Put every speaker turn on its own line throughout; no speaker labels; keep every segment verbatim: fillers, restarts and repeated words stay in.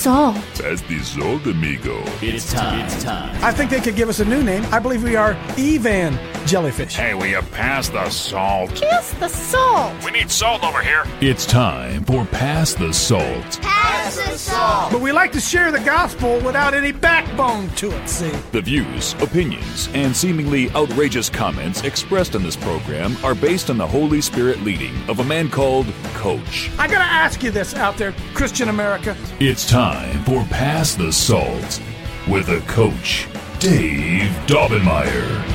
salt.
Pass the salt, amigo.
It's time. It's time.
I think they could give us a new name. I believe we are Evan Jellyfish.
Hey, will you pass the salt?
Pass the salt.
We need salt over here.
It's time for Pass the Salt.
Pass the salt.
But we like to share the gospel without any backbone to it, see?
The views, opinions, and seemingly outrageous comments expressed on this program are based on the Holy Spirit leading of a man called Coach.
I gotta ask you this out there, Christian America.
It's time for Pass the Salt with the Coach, Dave Daubenmire.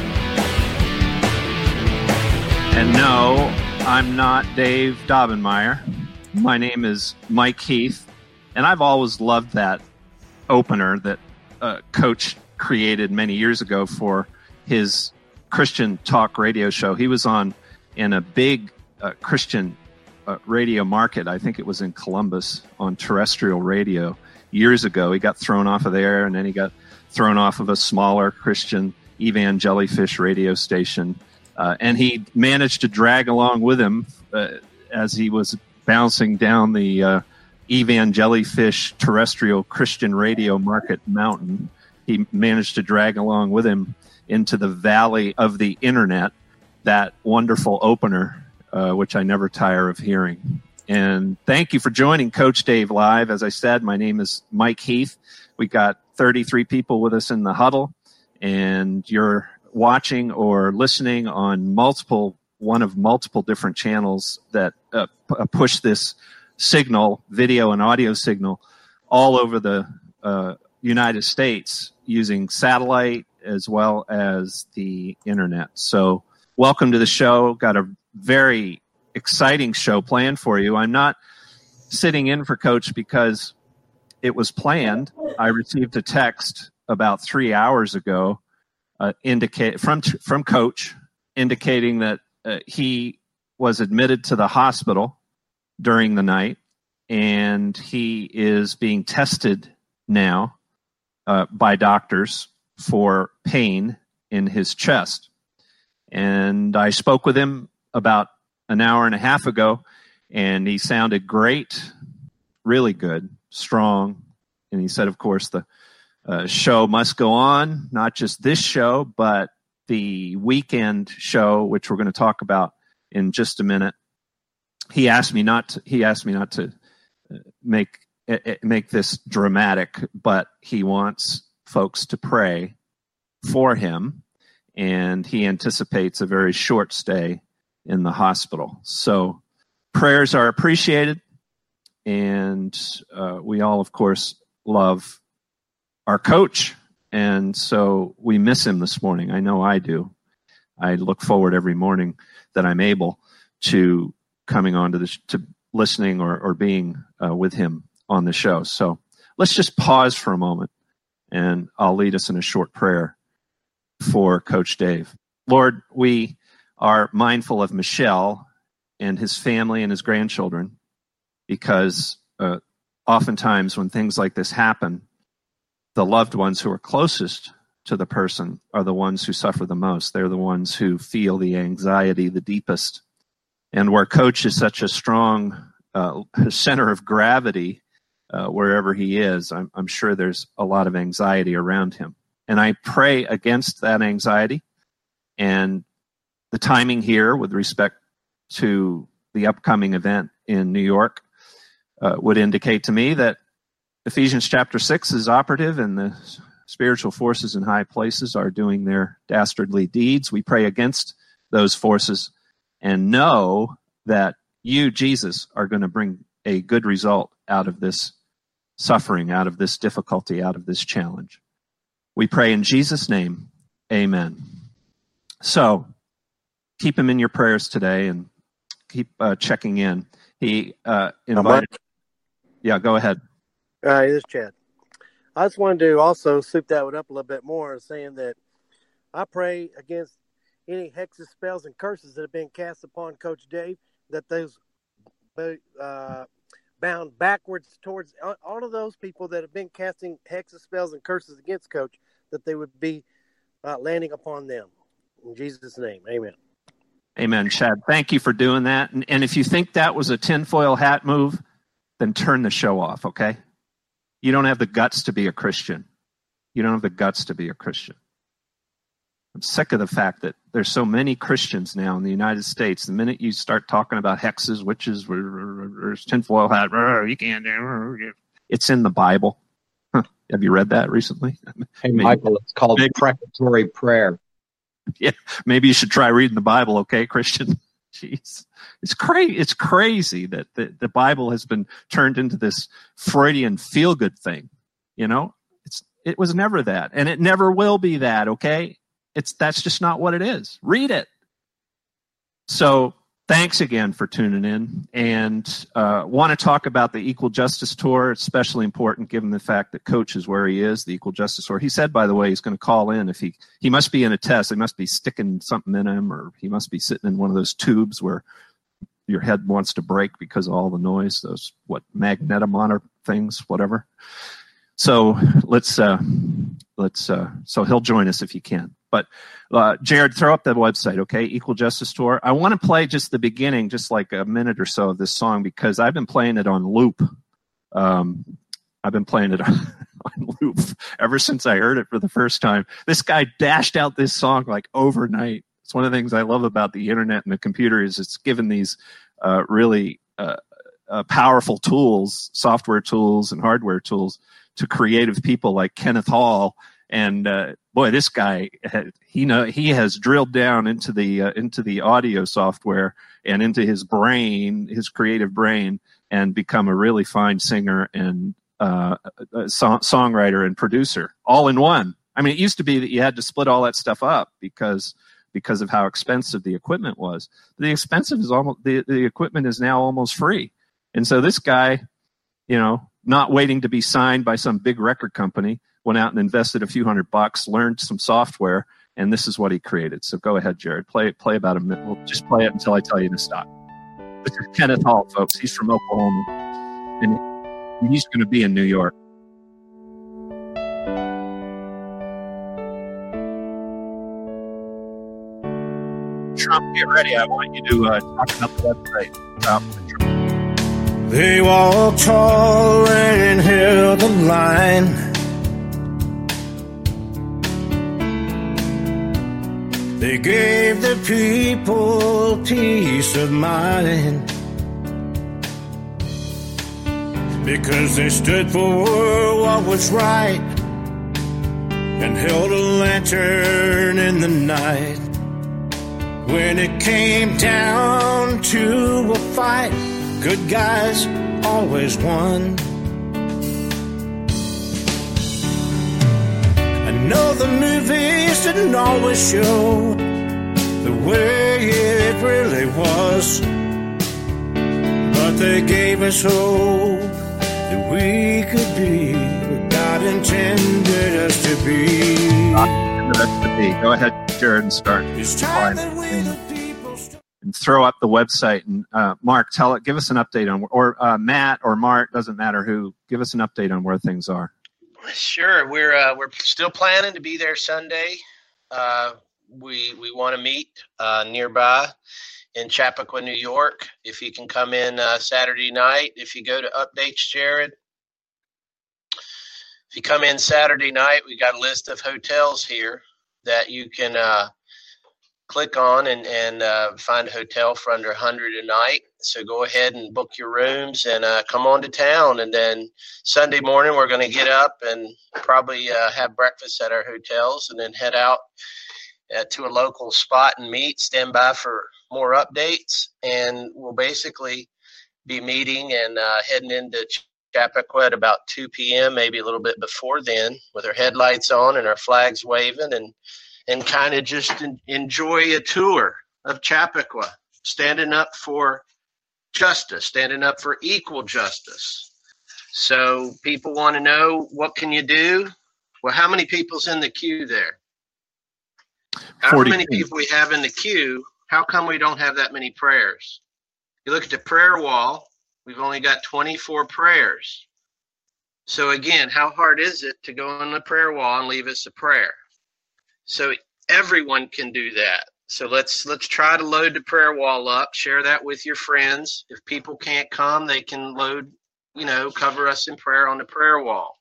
And no, I'm not Dave Daubenmire. My name is Mike Heath, and I've always loved that opener that uh, Coach created many years ago for his Christian talk radio show. He was on in a big uh, Christian uh, radio market. I think it was in Columbus on terrestrial radio years ago. He got thrown off of there, and then he got thrown off of a smaller Christian Evan Jellyfish radio station. Uh, and he managed to drag along with him uh, as he was bouncing down the uh, Evan Jellyfish terrestrial Christian radio market mountain. He managed to drag along with him into the valley of the internet, that wonderful opener, uh, which I never tire of hearing. And thank you for joining Coach Dave Live. As I said, my name is Mike Heath. We got thirty-three people with us in the huddle, and you're watching or listening on multiple, one of multiple different channels that uh, p- push this signal, video and audio signal, all over the uh, United States using satellite as well as the internet. So welcome to the show. Got a very exciting show planned for you. I'm not sitting in for Coach because it was planned. I received a text about three hours ago Uh, indicate from from Coach indicating that uh, he was admitted to the hospital during the night, and he is being tested now uh, by doctors for pain in his chest. And I spoke with him about an hour and a half ago, and he sounded great, really good, strong. And he said, of course, the Uh, show must go on, not just this show, but the weekend show, which we're going to talk about in just a minute. He asked me not to, he asked me not to make make this dramatic, but he wants folks to pray for him, and he anticipates a very short stay in the hospital. So prayers are appreciated, and uh, we all, of course, love our Coach, and so we miss him this morning. I know I do. I look forward every morning that I'm able to coming on to this, to listening or, or being uh, with him on the show. So let's just pause for a moment, and I'll lead us in a short prayer for Coach Dave. Lord, we are mindful of Michelle and his family and his grandchildren, because uh, oftentimes when things like this happen, the loved ones who are closest to the person are the ones who suffer the most. They're the ones who feel the anxiety the deepest. And where Coach is such a strong uh, center of gravity, uh, wherever he is, I'm, I'm sure there's a lot of anxiety around him. And I pray against that anxiety. And the timing here with respect to the upcoming event in New York uh, would indicate to me that Ephesians chapter six is operative, and the spiritual forces in high places are doing their dastardly deeds. We pray against those forces and know that you, Jesus, are going to bring a good result out of this suffering, out of this difficulty, out of this challenge. We pray in Jesus' name, amen. So keep him in your prayers today, and keep uh, checking in. He uh, invited... Yeah, go ahead.
Uh, this is Chad. I just wanted to also soup that one up a little bit more, saying that I pray against any hexes, spells, and curses that have been cast upon Coach Dave, that those uh, bound backwards towards all of those people that have been casting hexes, spells, and curses against Coach, that they would be uh, landing upon them. In Jesus' name, amen.
Amen, Chad. Thank you for doing that. And, and if you think that was a tinfoil hat move, then turn the show off, okay? You don't have the guts to be a Christian. You don't have the guts to be a Christian. I'm sick of the fact that there's so many Christians now in the United States. The minute you start talking about hexes, witches, tinfoil hat, you can't do. It's in the Bible. Huh. Have you read that recently?
Hey, Michael, it's called maybe, precatory prayer.
Yeah, maybe you should try reading the Bible, okay, Christian? Jeez, it's crazy. It's crazy that the, the Bible has been turned into this Freudian feel-good thing. You know, it's it was never that, and it never will be that. Okay, it's that's just not what it is. Read it. So, thanks again for tuning in, and uh, want to talk about the Equal Justice Tour. It's especially important given the fact that Coach is where he is, the Equal Justice Tour. He said, by the way, he's going to call in if he he must be in a test. They must be sticking something in him, or he must be sitting in one of those tubes where your head wants to break because of all the noise. Those what magnetometer things, whatever. So let's uh, let's uh, so he'll join us if he can. But uh, Jared, throw up the website, okay? Equal Justice Tour. I want to play just the beginning, just like a minute or so of this song, because I've been playing it on loop. Um, I've been playing it on, on loop ever since I heard it for the first time. This guy dashed out this song like overnight. It's one of the things I love about the internet and the computer is it's given these uh, really uh, uh, powerful tools, software tools and hardware tools to creative people like Kenneth Hall. And uh, boy, this guy, he know he has drilled down into the uh, into the audio software and into his brain, his creative brain, and become a really fine singer and uh, a song, songwriter and producer, all in one. I mean, it used to be that you had to split all that stuff up because because of how expensive the equipment was. The expensive is almost the the equipment is now almost free, and so this guy, you know, not waiting to be signed by some big record company, went out and invested a few hundred bucks, learned some software, and this is what he created. So go ahead, Jared. Play play about a minute. We'll just play it until I tell you to stop. This is Kenneth Hall, folks. He's from Oklahoma, and he's going to be in New York. Trump, get ready. I want you to uh, talk about the website. Um,
they walked tall and held the line. They gave the people peace of mind because they stood for what was right and held a lantern in the night. When it came down to a fight, good guys always won. I know the movies didn't always show the way it really was, but they gave us hope that we could be what God intended us to be.
Go ahead, Jared, and start.
It's time that we the people st-
and throw up the website. And uh, Mark, tell it. Give us an update on, or uh, Matt or Mark, doesn't matter who. Give us an update on where things are.
Sure, we're uh, we're still planning to be there Sunday. Uh, we we want to meet uh, nearby in Chappaqua, New York. If you can come in uh, Saturday night, if you go to Updates, Jared. If you come in Saturday night, we got a list of hotels here that you can uh, click on and, and uh, find a hotel for under one hundred dollars a night. So go ahead and book your rooms and uh, come on to town. And then Sunday morning, we're going to get up and probably uh, have breakfast at our hotels and then head out uh, to a local spot and meet, stand by for more updates. And we'll basically be meeting and uh, heading into Chappaqua at about two p.m., maybe a little bit before then, with our headlights on and our flags waving, and and kind of just en- enjoy a tour of Chappaqua, standing up for justice, standing up for equal justice. So people want to know, what can you do? Well, how many people's in the queue there? How many people we have in the queue? How come we don't have that many prayers? You look at the prayer wall, we've only got twenty-four prayers. So again, how hard is it to go on the prayer wall and leave us a prayer? So everyone can do that. So let's let's try to load the prayer wall up, share that with your friends. If people can't come, they can load, you know, cover us in prayer on the prayer wall.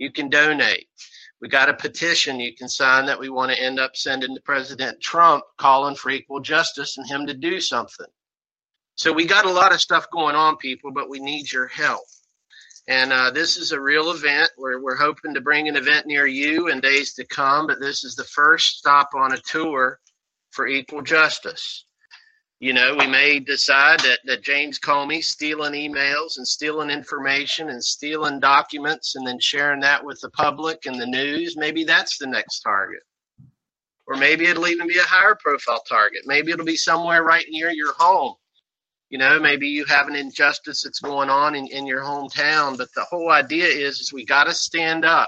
You can donate. We got a petition you can sign that we want to end up sending to President Trump, calling for equal justice and him to do something. So we got a lot of stuff going on, people, but we need your help. And uh, this is a real event. We're, we're hoping to bring an event near you in days to come, but this is the first stop on a tour for equal justice. You know, we may decide that, that James Comey stealing emails and stealing information and stealing documents and then sharing that with the public and the news, maybe that's the next target. Or maybe it'll even be a higher profile target. Maybe it'll be somewhere right near your home. You know, maybe you have an injustice that's going on in, in your hometown, but the whole idea is, is we got to stand up.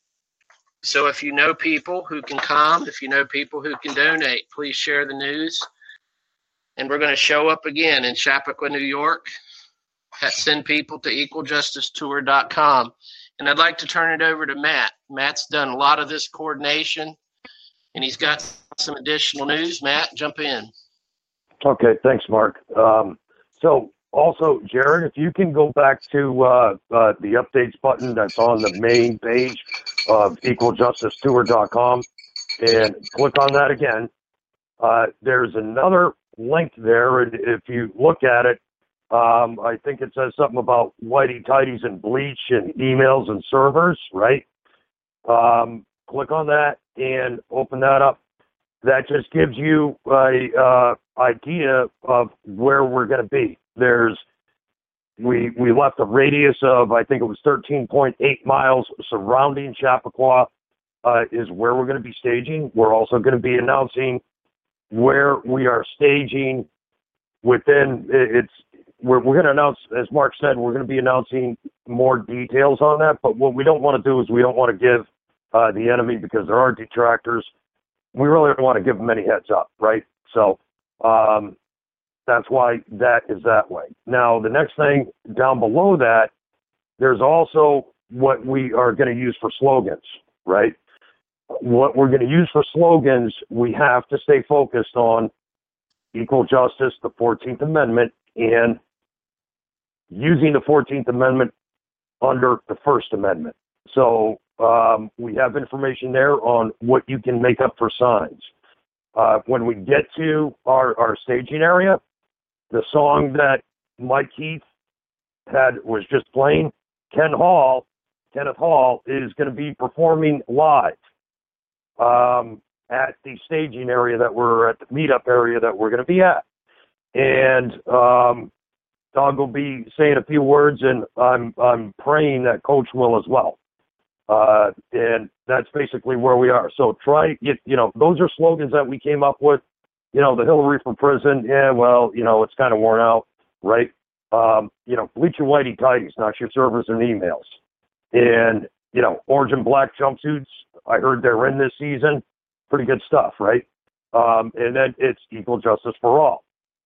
So if you know people who can come, if you know people who can donate, please share the news. And we're going to show up again in Chappaqua, New York. Send people to equal justice tour dot com. And I'd like to turn it over to Matt. Matt's done a lot of this coordination, and he's got some additional news. Matt, jump in.
Okay, thanks, Mark. Um, so also, Jared, if you can go back to uh, uh, the updates button that's on the main page of equal justice tour dot com and click on that again. Uh, there's another link there, and if you look at it, um, I think it says something about whitey tighties and bleach and emails and servers, right? Um, click on that and open that up. That just gives you a uh, idea of where we're going to be. There's we we left a radius of, I think it was thirteen point eight miles surrounding Chappaqua uh, is where we're going to be staging. We're also going to be announcing where we are staging within it's we're, we're going to announce, as Mark said, we're going to be announcing more details on that. But what we don't want to do is we don't want to give uh, the enemy, because there are detractors, we really don't want to give them any heads up, right? So um, that's why that is that way. Now, the next thing down below that, there's also what we are going to use for slogans, right? What we're going to use for slogans, we have to stay focused on equal justice, the fourteenth Amendment, and using the fourteenth Amendment under the First Amendment. So um, we have information there on what you can make up for signs. Uh, when we get to our, our staging area, the song that Mike Heath had was just playing, Ken Hall, Kenneth Hall, is going to be performing live um, at the staging area that we're at, the meetup area that we're going to be at. And um, Doug will be saying a few words, and I'm I'm praying that Coach will as well. Uh, and that's basically where we are. So try, you, you know, those are slogans that we came up with. You know, the Hillary for prison, yeah, well, you know, it's kind of worn out, right? Um, you know, bleach your whitey tighties, not your servers and emails. And, you know, orange and black jumpsuits, I heard they're in this season. Pretty good stuff, right? Um, and then it's equal justice for all.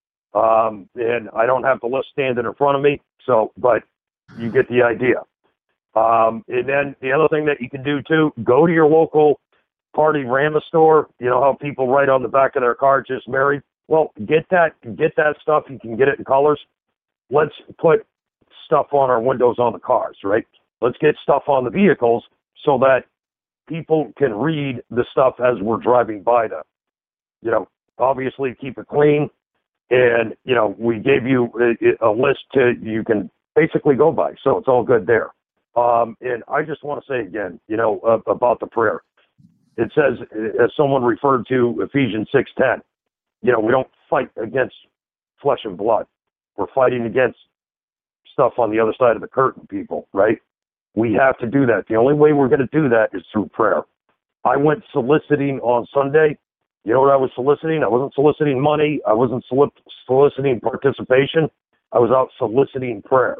Um, and I don't have the list standing in front of me, so, but you get the idea. Um, and then the other thing that you can do too, go to your local Party Rama store. You know how people write on the back of their car, just married? Well, get that, get that stuff. You can get it in colors. Let's put stuff on our windows on the cars, right? Let's get stuff on the vehicles so that people can read the stuff as we're driving by them. You know, obviously keep it clean. And, you know, we gave you a, a list to, you can basically go by. So it's all good there. Um, and I just want to say again, you know, uh, about the prayer. It says, as someone referred to Ephesians six ten, you know, we don't fight against flesh and blood. We're fighting against stuff on the other side of the curtain, people, right? We have to do that. The only way we're going to do that is through prayer. I went soliciting on Sunday. You know what I was soliciting? I wasn't soliciting money. I wasn't solic- soliciting participation. I was out soliciting prayer.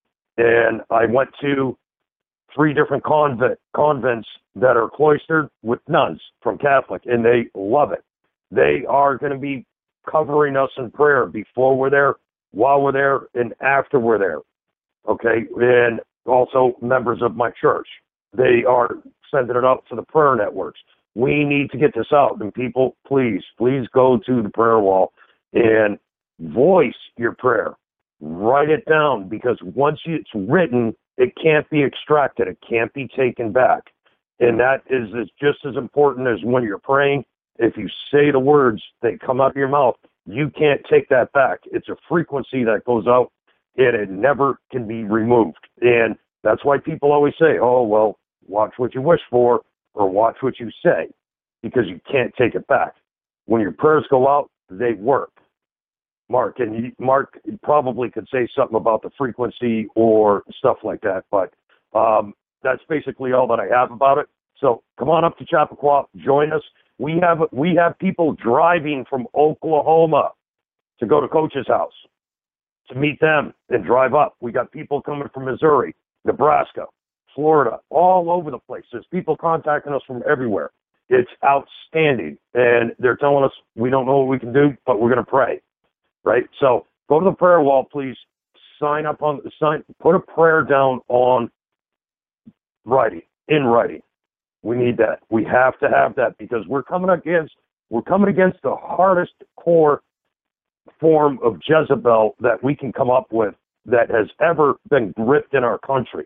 And I went to three different convent, convents that are cloistered with nuns from Catholic, and they love it. They are going to be covering us in prayer before we're there, while we're there, and after we're there. Okay? And also members of my church. They are sending it out to the prayer networks. We need to get this out. And people, please, please go to the prayer wall and voice your prayer. Write it down, because once it's written, It can't be extracted. It can't be taken back. And that is, is just as important as when you're praying. If you say the words, they come out of your mouth. You can't take that back. It's a frequency that goes out, and it never can be removed. And that's why people always say, oh, well, watch what you wish for or watch what you say, because you can't take it back. When your prayers go out, they work. Mark, and you, Mark probably could say something about the frequency or stuff like that, but um, that's basically all that I have about it. So come on up to Chappaqua, join us. We have we have people driving from Oklahoma to go to Coach's house to meet them and drive up. We got people coming from Missouri, Nebraska, Florida, all over the place. There's people contacting us from everywhere. It's outstanding, and they're telling us we don't know what we can do, but we're going to pray. Right? So go to the prayer wall, please. Sign up on sign. Put a prayer down on writing, in writing. We need that. We have to have that because we're coming against we're coming against the hardest core form of Jezebel that we can come up with that has ever been gripped in our country.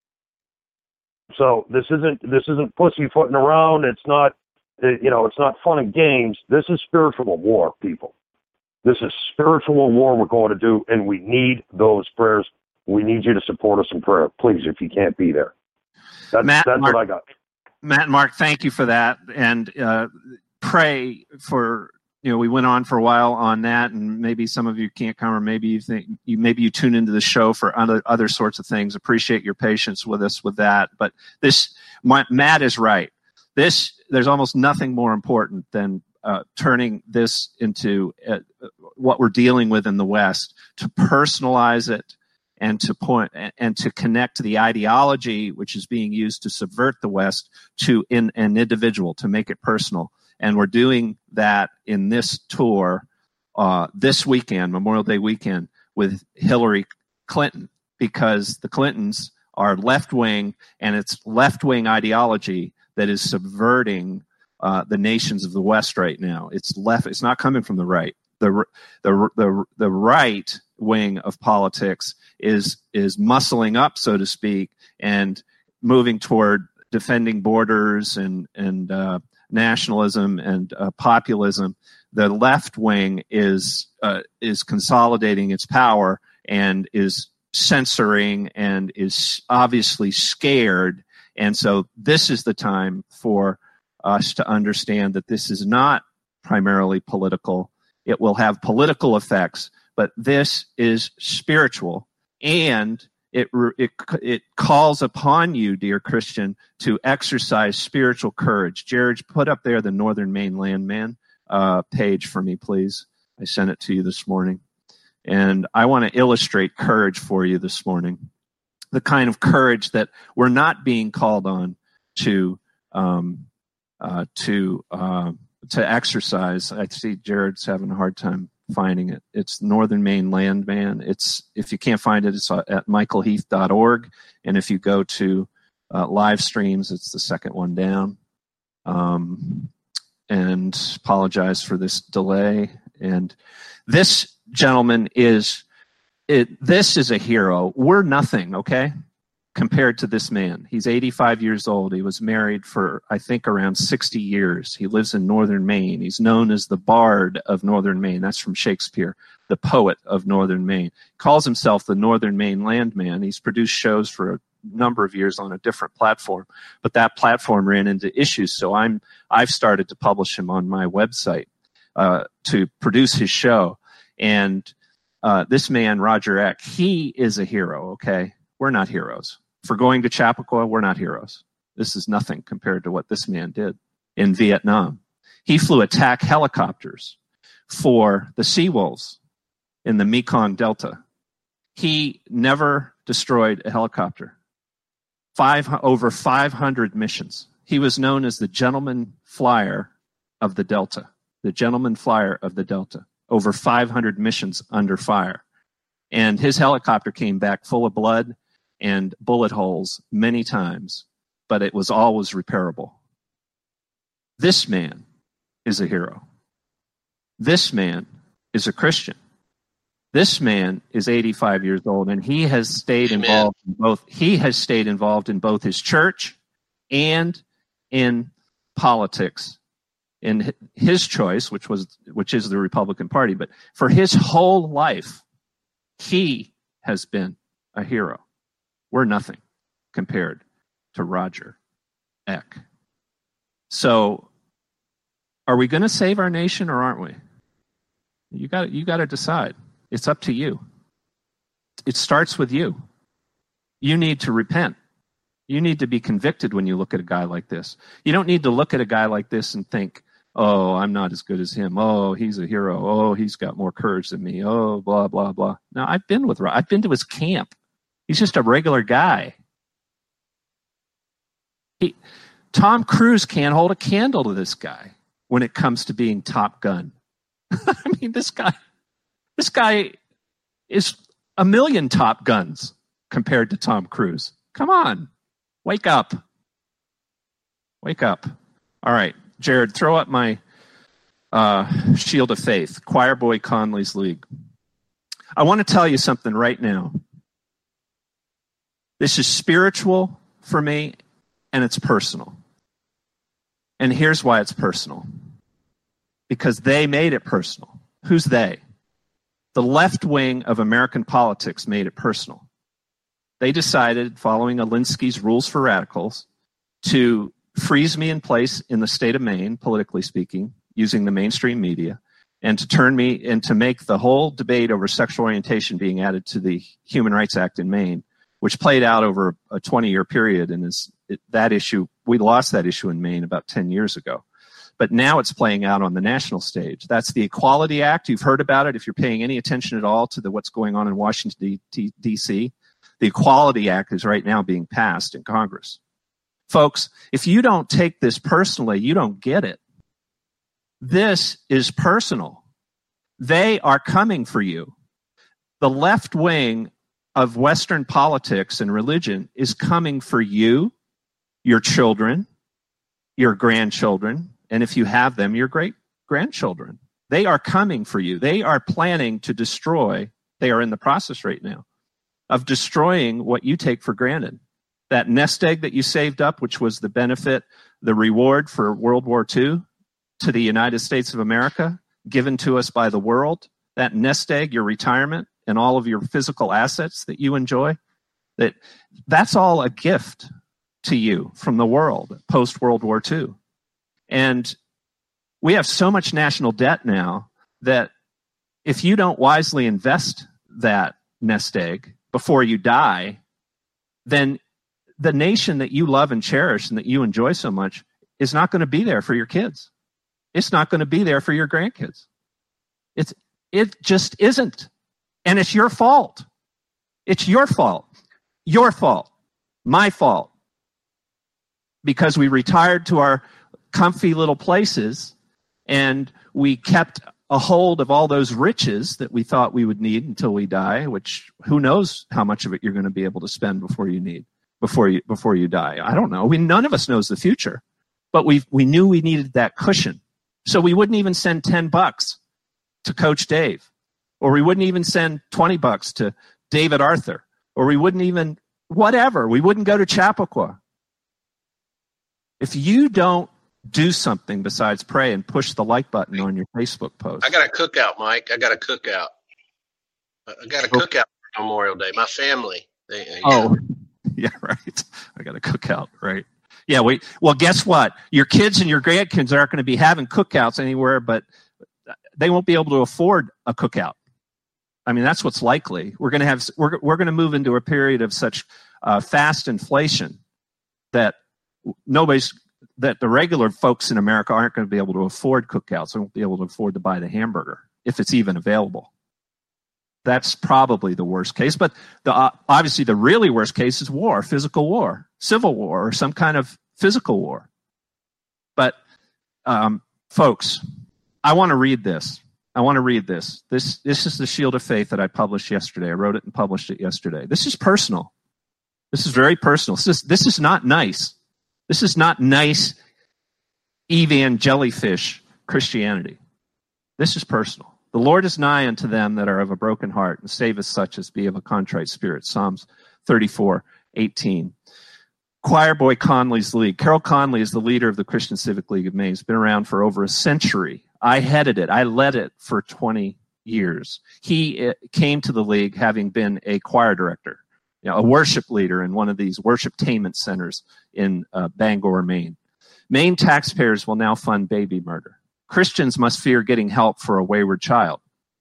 So this isn't this isn't pussyfooting around. It's not you know it's not fun and games. This is spiritual war, people. This is spiritual war we're going to do, and we need those prayers. We need you to support us in prayer, please, if you can't be there. That's,
Matt,
that's
Mark,
what I got.
Matt and Mark, thank you for that. And uh, pray for, you know, we went on for a while on that, and maybe some of you can't come, or maybe you think, you maybe you tune into the show for other, other sorts of things. Appreciate your patience with us with that. But this, Matt is right. This, there's almost nothing more important than Uh, turning this into uh, what we're dealing with in the West, to personalize it and to point and to connect to the ideology which is being used to subvert the West to in an individual, to make it personal. And we're doing that in this tour uh, this weekend, Memorial Day weekend, with Hillary Clinton, because the Clintons are left-wing, and it's left-wing ideology that is subverting Uh, the nations of the West right now. It's left. It's not coming from the right. The the the the right wing of politics is is muscling up, so to speak, and moving toward defending borders and and uh, nationalism and uh, populism. The left wing is uh, is consolidating its power and is censoring and is obviously scared. And so this is the time for us to understand that this is not primarily political. It will have political effects, but this is spiritual, and it it it calls upon you, dear Christian, to exercise spiritual courage. Jared, put up there the Northern Maine Landman uh, page for me, please. I sent it to you this morning, and I want to illustrate courage for you this morning, the kind of courage that we're not being called on to um, Uh, to uh, to exercise. I see Jared's having a hard time finding it. It's Northern Maine Landman. It's, if you can't find it, it's at michael heath dot org. And if you go to uh, live streams, it's the second one down. Um, and apologize for this delay. And this gentleman is it. This is a hero. We're nothing, okay, compared to this man. He's eighty-five years old. He was married for, I think, around sixty years. He lives in Northern Maine. He's known as the Bard of Northern Maine. That's from Shakespeare, the poet of Northern Maine. He calls himself the Northern Maine Landman. He's produced shows for a number of years on a different platform, but that platform ran into issues, so I'm, I've started to publish him on my website uh, to produce his show. And uh, this man, Roger Eck, he is a hero, okay? We're not heroes. For going to Chappaqua, we're not heroes. This is nothing compared to what this man did in Vietnam. He flew attack helicopters for the Sea Wolves in the Mekong Delta. He never destroyed a helicopter. Five, over five hundred missions. He was known as the gentleman flyer of the Delta. The gentleman flyer of the Delta. Over five hundred missions under fire. And his helicopter came back full of blood and bullet holes many times, but it was always repairable. This man is a hero. This man is a Christian. This man is eighty-five years old, and he has stayed
Amen.
involved in both. He has stayed involved in both his church and in politics. In his choice, which was which is the Republican Party, but for his whole life, he has been a hero. We're nothing compared to Roger Eck. So, are we going to save our nation or aren't we? You got you got to decide. It's up to you. It starts with you. You need to repent. You need to be convicted when you look at a guy like this. You don't need to look at a guy like this and think, oh, I'm not as good as him. Oh, he's a hero. Oh, he's got more courage than me. Oh, blah, blah, blah. No, I've been with I've been to his camp. He's just a regular guy. He, Tom Cruise can't hold a candle to this guy when it comes to being Top Gun. I mean, this guy, this guy is a million Top Guns compared to Tom Cruise. Come on, wake up. Wake up. All right. Jared, throw up my uh, Shield of Faith, Choir Boy Conley's League. I want to tell you something right now. This is spiritual for me, and it's personal. And here's why it's personal. Because they made it personal. Who's they? The left wing of American politics made it personal. They decided, following Alinsky's Rules for Radicals, to freeze me in place in the state of Maine, politically speaking, using the mainstream media, and to turn me and to make the whole debate over sexual orientation being added to the Human Rights Act in Maine, which played out over a twenty-year period. And is it, that issue, we lost that issue in Maine about ten years ago. But now it's playing out on the national stage. That's the Equality Act. You've heard about it if you're paying any attention at all to the, what's going on in Washington, D C. The Equality Act is right now being passed in Congress. Folks, if you don't take this personally, you don't get it. This is personal. They are coming for you. The left wing of Western politics and religion is coming for you, your children, your grandchildren, and if you have them, your great-grandchildren. They are coming for you. They are planning to destroy, they are in the process right now, of destroying what you take for granted. That nest egg that you saved up, which was the benefit, the reward for World War Two to the United States of America, given to us by the world, that nest egg, your retirement, and all of your physical assets that you enjoy, that that's all a gift to you from the world post-World War Two. And we have so much national debt now that if you don't wisely invest that nest egg before you die, then the nation that you love and cherish and that you enjoy so much is not going to be there for your kids. It's not going to be there for your grandkids. It's, it just isn't. And it's your fault. It's your fault. Your fault. My fault. Because we retired to our comfy little places and we kept a hold of all those riches that we thought we would need until we die, which who knows how much of it you're going to be able to spend before you need, before you, before you die. I don't know. We, none of us knows the future, but we, we knew we needed that cushion. So we wouldn't even send ten bucks to Coach Dave, or we wouldn't even send twenty bucks to David Arthur, or we wouldn't even, whatever. We wouldn't go to Chappaqua. If you don't do something besides pray and push the like button on your Facebook post.
I got a cookout, Mike. I got a cookout. I got a cookout for Memorial Day. My family. They, yeah.
Oh, yeah, right. I got a cookout, right? Yeah, we, well, guess what? Your kids and your grandkids aren't going to be having cookouts anywhere, but they won't be able to afford a cookout. I mean, that's what's likely. We're going to have, we're, we're going to move into a period of such uh, fast inflation that nobody's, that the regular folks in America aren't going to be able to afford cookouts. They won't be able to afford to buy the hamburger if it's even available. That's probably the worst case. But the, uh, obviously the really worst case is war, physical war, civil war, or some kind of physical war. But um, folks, I want to read this. I want to read this. This this is the Shield of Faith that I published yesterday. I wrote it and published it yesterday. This is personal. This is very personal. This is, this is not nice. This is not nice evan jellyfish Christianity. This is personal. The Lord is nigh unto them that are of a broken heart, and saveth such as be of a contrite spirit. Psalms thirty-four eighteen. Choir Boy Conley's League. Carol Conley is the leader of the Christian Civic League of Maine. It's been around for over a century. I headed it. I led it for twenty years. He uh, came to the league having been a choir director, you know, a worship leader in one of these worshiptainment centers in uh, Bangor, Maine. Maine taxpayers will now fund baby murder. Christians must fear getting help for a wayward child.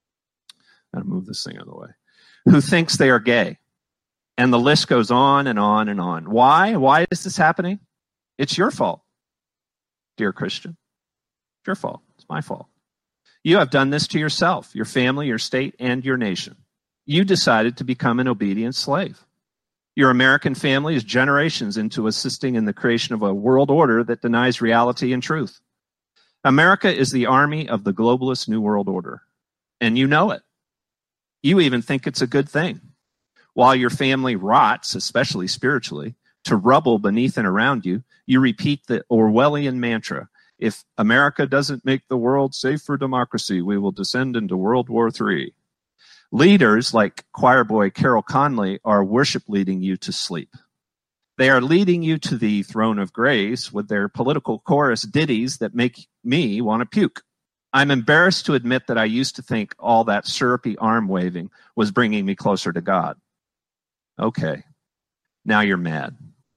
Gotta move this thing out of the way. Who thinks they are gay. And the list goes on and on and on. Why? Why is this happening? It's your fault, dear Christian. It's your fault. It's my fault. You have done this to yourself, your family, your state, and your nation. You decided to become an obedient slave. Your American family is generations into assisting in the creation of a world order that denies reality and truth. America is the army of the globalist New World Order, and you know it. You even think it's a good thing. While your family rots, especially spiritually, to rubble beneath and around you, you repeat the Orwellian mantra, if America doesn't make the world safe for democracy, we will descend into World War Three. Leaders like choir boy Carol Conley are worship leading you to sleep. They are leading you to the throne of grace with their political chorus ditties that make me want to puke. I'm embarrassed to admit that I used to think all that syrupy arm waving was bringing me closer to God. Okay, now you're mad.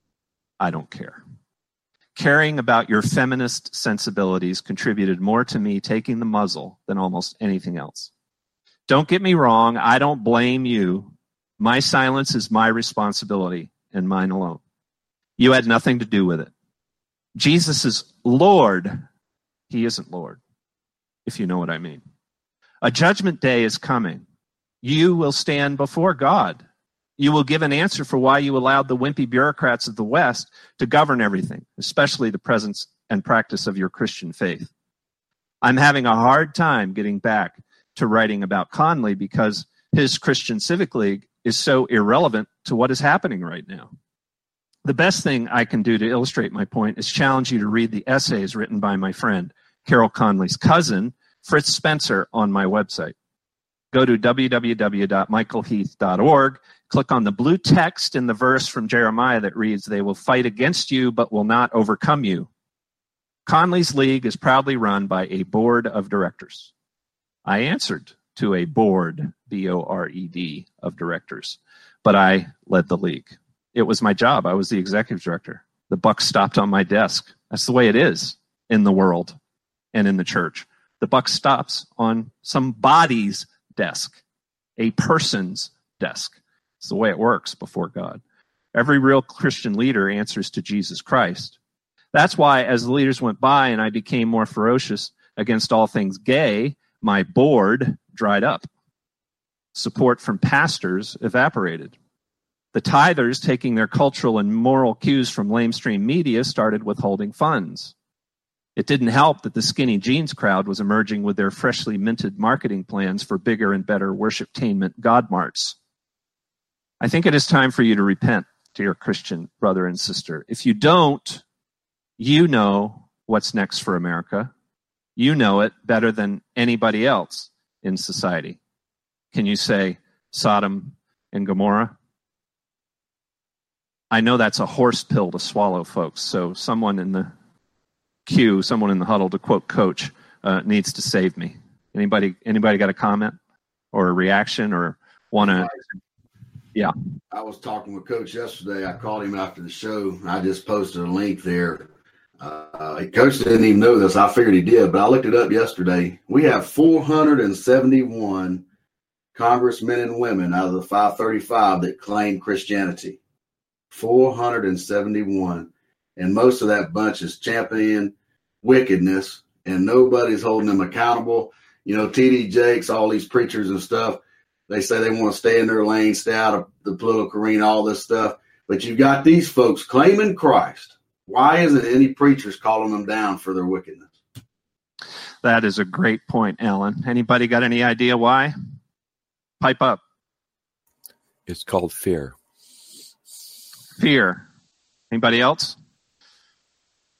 I don't care. Caring about your feminist sensibilities contributed more to me taking the muzzle than almost anything else. Don't get me wrong, I don't blame you. My silence is my responsibility and mine alone. You had nothing to do with it. Jesus is Lord. He isn't Lord, if you know what I mean. A judgment day is coming. You will stand before God. You will give an answer for why you allowed the wimpy bureaucrats of the West to govern everything, especially the presence and practice of your Christian faith. I'm having a hard time getting back to writing about Conley because his Christian Civic League is so irrelevant to what is happening right now. The best thing I can do to illustrate my point is challenge you to read the essays written by my friend, Carol Conley's cousin, Fritz Spencer, on my website. Go to w w w dot michael heath dot org. Click on the blue text in the verse from Jeremiah that reads, they will fight against you, but will not overcome you. Conley's League is proudly run by a board of directors. I answered to a board, B O R E D, of directors, but I led the league. It was my job. I was the executive director. The buck stopped on my desk. That's the way it is in the world and in the church. The buck stops on somebody's desk, a person's desk. It's the way it works before God. Every real Christian leader answers to Jesus Christ. That's why as the leaders went by and I became more ferocious against all things gay, my board dried up. Support from pastors evaporated. The tithers, taking their cultural and moral cues from lamestream media, started withholding funds. It didn't help that the skinny jeans crowd was emerging with their freshly minted marketing plans for bigger and better worshiptainment God marts. I think it is time for you to repent, dear Christian brother and sister. If you don't, you know what's next for America. You know it better than anybody else in society. Can you say Sodom and Gomorrah? I know that's a horse pill to swallow, folks. So someone in the queue, someone in the huddle, to quote Coach, uh, needs to save me. Anybody? Anybody got a comment or a reaction or want to? Yeah.
I was talking with Coach yesterday. I called him after the show. I just posted a link there. Uh, Coach didn't even know this. I figured he did, but I looked it up yesterday. We have four hundred seventy-one congressmen and women out of the five thirty-five that claim Christianity. four hundred seventy-one. And most of that bunch is championing wickedness, and nobody's holding them accountable. You know, T D Jakes, all these preachers and stuff, they say they want to stay in their lane, stay out of the political arena, all this stuff. But you've got these folks claiming Christ. Why isn't any preachers calling them down for their wickedness?
That is a great point, Alan. Anybody got any idea why? Pipe up.
It's called fear.
Fear. Anybody else?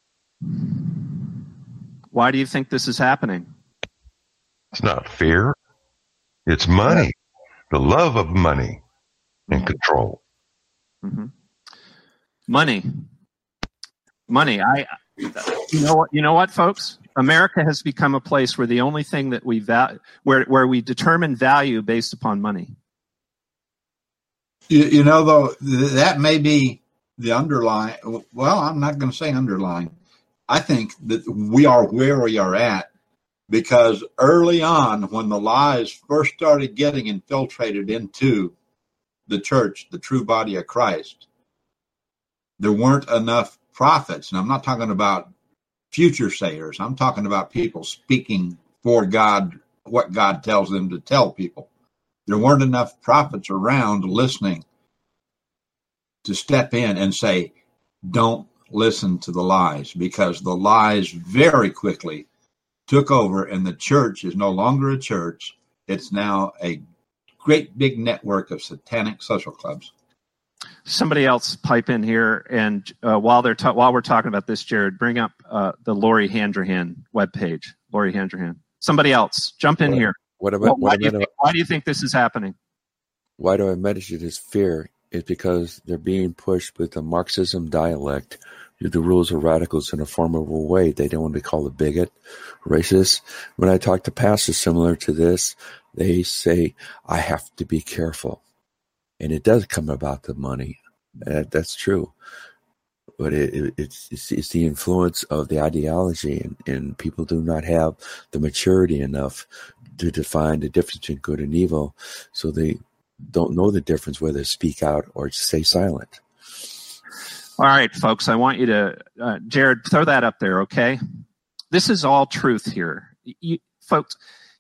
Why do you think this is happening?
It's not fear. It's money, the love of money and control.
Mm-hmm. Money, money. I, you know what? You know what, folks? America has become a place where the only thing that we val- where where we determine value based upon money.
You, you know, though, that may be the underlying. Well, I'm not going to say underlying. I think that we are where we are at because early on, when the lies first started getting infiltrated into the church, the true body of Christ, there weren't enough prophets. And I'm not talking about future sayers. I'm talking about people speaking for God, what God tells them to tell people. There weren't enough prophets around listening to step in and say, don't listen to the lies, because the lies very quickly took over and the church is no longer a church. It's now a great big network of satanic social clubs.
Somebody else pipe in here, and uh, while they're ta- while we're talking about this, Jared, bring up uh, the Lori Handrahan webpage. Lori Handrahan. Somebody else, jump in
what,
here.
What about,
well, why,
what
do you
about,
think, why do you think this is happening?
Why do I mention this fear? It's because they're being pushed with the Marxism dialect through the rules of radicals in a formidable way. They don't want to be called a bigot, racist. When I talk to pastors similar to this, they say, I have to be careful. And it does come about the money. That, that's true. But it, it, it's, it's it's the influence of the ideology, and, and people do not have the maturity enough to define the difference between good and evil. So they don't know the difference whether to speak out or stay silent.
All right, folks, I want you to, uh, Jared, throw that up there, okay? This is all truth here. You, folks,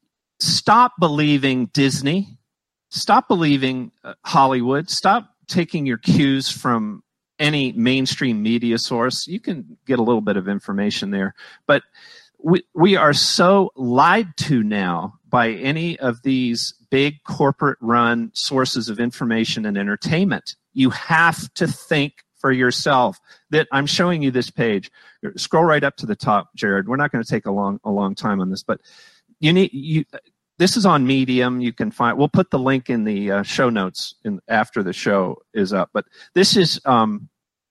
stop believing Disney. Stop believing uh, Hollywood. Stop taking your cues from any mainstream media source. You can get a little bit of information there. But we, we are so lied to now by any of these big corporate-run sources of information and entertainment. You have to think for yourself. That I'm showing you this page. Scroll right up to the top, Jared. We're not going to take a long a long time on this, but you need you. This is on Medium. You can find. We'll put the link in the uh, show notes in, after the show is up. But this is um,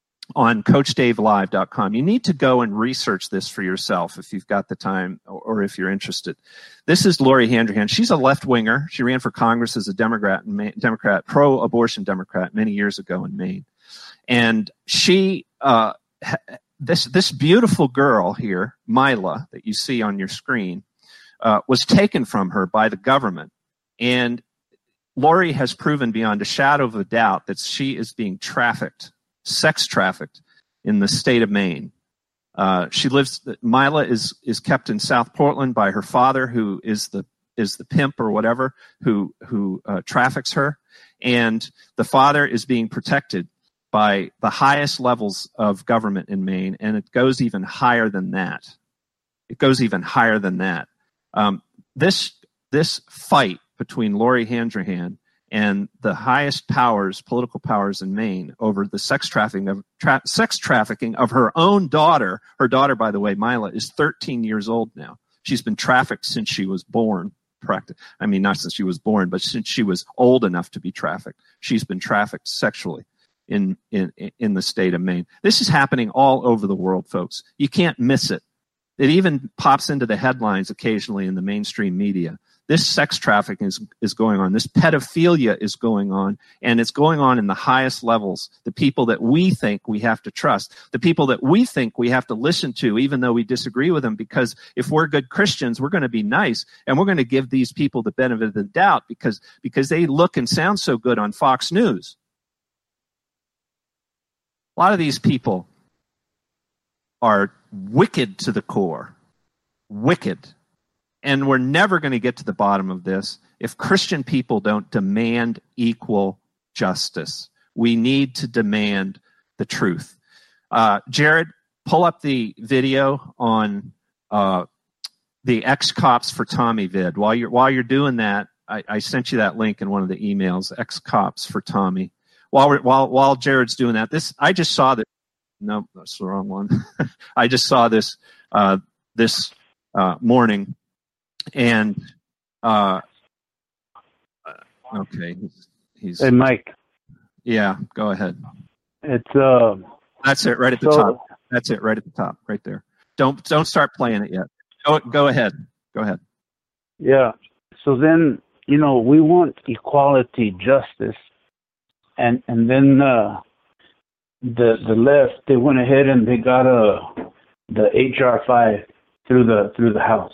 on coach dave live dot com. You need to go and research this for yourself if you've got the time or, or if you're interested. This is Lori Handrahan. She's a left winger. She ran for Congress as a Democrat, Democrat, pro-abortion Democrat many years ago in Maine. And she, uh, this this beautiful girl here, Mila, that you see on your screen, uh, was taken from her by the government. And Lori has proven beyond a shadow of a doubt that she is being trafficked, sex trafficked, in the state of Maine. Uh, she lives. Mila is is kept in South Portland by her father, who is the is the pimp or whatever who who uh, traffics her, and the father is being protected by the highest levels of government in Maine, and it goes even higher than that. It goes even higher than that. Um, this this fight between Lori Handrahan and the highest powers, political powers in Maine, over the sex trafficking of tra- sex trafficking of her own daughter. Her daughter, by the way, Mila, is thirteen years old now. She's been trafficked since she was born. I mean, not since she was born, but since she was old enough to be trafficked. She's been trafficked sexually in in in the state of Maine. This is happening all over the world, folks. You can't miss it. It even pops into the headlines occasionally in the mainstream media. This sex trafficking is, is going on. This pedophilia is going on, and it's going on in the highest levels. The people that we think we have to trust, the people that we think we have to listen to, even though we disagree with them, because if we're good Christians, we're going to be nice, and we're going to give these people the benefit of the doubt because, because they look and sound so good on Fox News. A lot of these people are wicked to the core. Wicked. And we're never going to get to the bottom of this if Christian people don't demand equal justice. We need to demand the truth. Uh, Jared, pull up the video on uh, the Ex-Cops for Tommy vid. While you're while you're doing that, I, I sent you that link in one of the emails. Ex-Cops for Tommy. While we're, while while Jared's doing that, this I just saw that. No, that's the wrong one. I just saw this uh, this uh, morning. And uh, Okay. He's, he's
Hey, Mike.
Yeah, go ahead.
It's uh.
That's it, right at the
so,
top. That's it, right at the top, right there. Don't don't start playing it yet. Go go ahead. Go ahead.
Yeah. So then, you know, we want equality, justice, and and then uh, the the left, they went ahead and they got a the H R five through the through the House.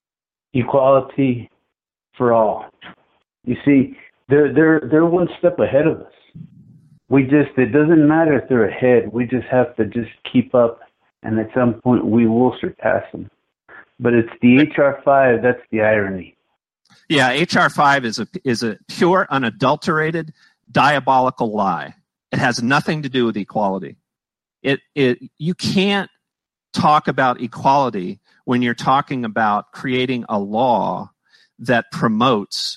Equality for all. You see, they're they're they're one step ahead of us. We just, it doesn't matter if they're ahead. We just have to just keep up, and at some point we will surpass them. But it's the H R five, that's the irony.
Yeah, H R five is a is a pure, unadulterated, diabolical lie. It has nothing to do with equality. It it you can't talk about equality when you're talking about creating a law that promotes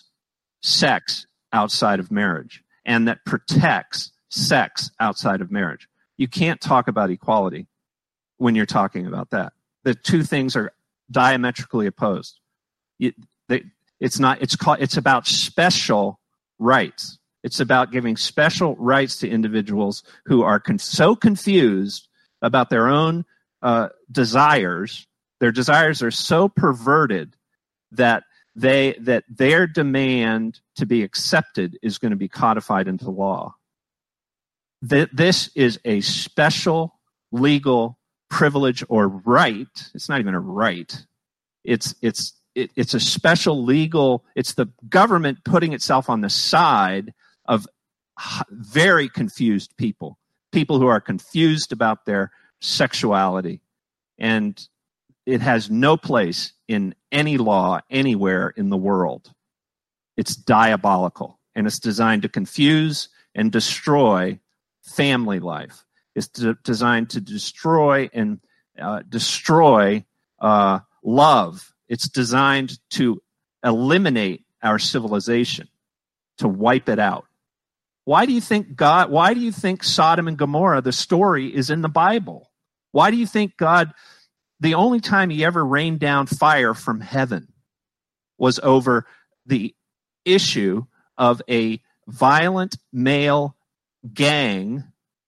sex outside of marriage and that protects sex outside of marriage. You can't talk about equality when you're talking about that. The two things are diametrically opposed. It, they, it's not. It's called. It's about special rights. It's about giving special rights to individuals who are con- so confused about their own uh, desires. Their desires are so perverted that they that their demand to be accepted is going to be codified into law. Th- this is a special legal privilege or right. It's not even a right. It's it's it, it's a special legal. It's the government putting itself on the side of very confused people, people who are confused about their sexuality, and it has no place in any law anywhere in the world. It's diabolical, and it's designed to confuse and destroy family life. It's de- designed to destroy and uh, destroy uh, love. It's designed to eliminate our civilization, to wipe it out. Why do you think God, why do you think Sodom and Gomorrah, the story, is in the Bible? Why do you think God, the only time he ever rained down fire from heaven was over the issue of a violent male gang